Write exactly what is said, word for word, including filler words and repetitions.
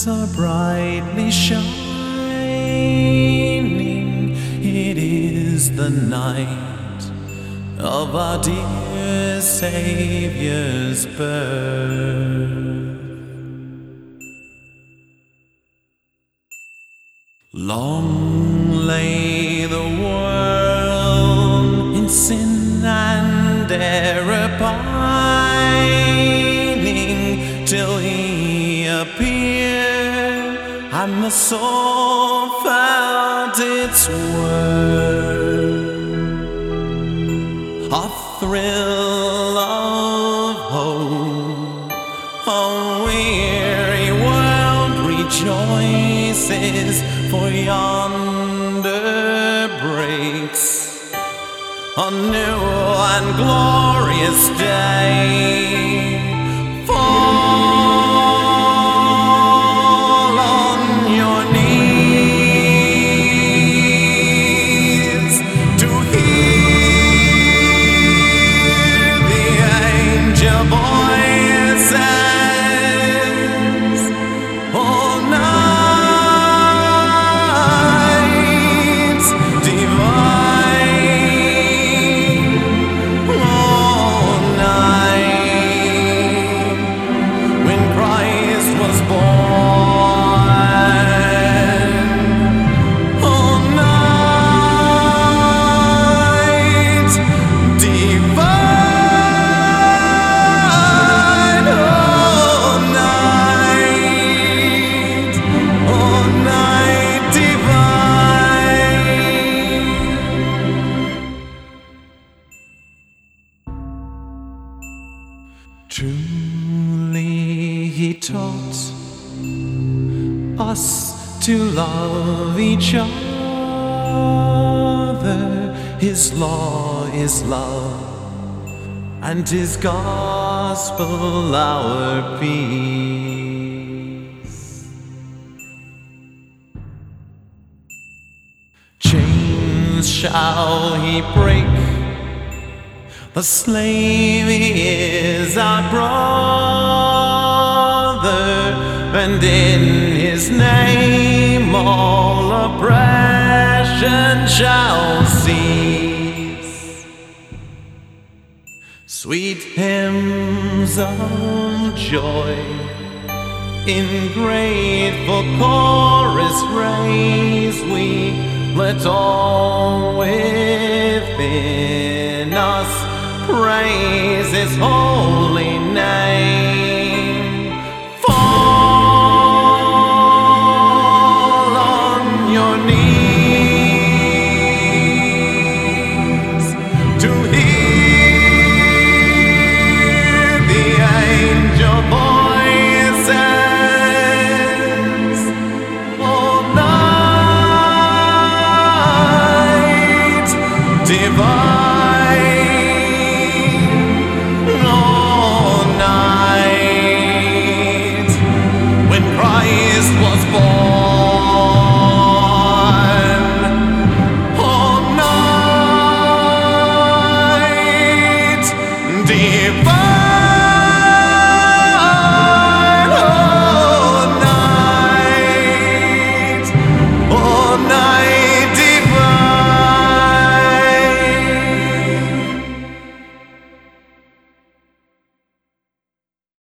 are brightly shining. It is the night of our dear Saviour's birth. Long lay the world in sin and error pining, till He appeared and the soul felt its worth. A thrill of hope, a weary world rejoices, for yonder breaks a new and glorious day. Fall on your knees to hear the angel voices all night divine, all night when Christ was born, all night divine, all night, all night divine. Truly He taught us to love each other. His law is love, and His gospel our peace. Chains shall He break, the slave is our brother, and in His name all oppression shall cease. Sweet hymns of joy in grateful chorus raise we, let all within us praise His holy name. Fall on your knees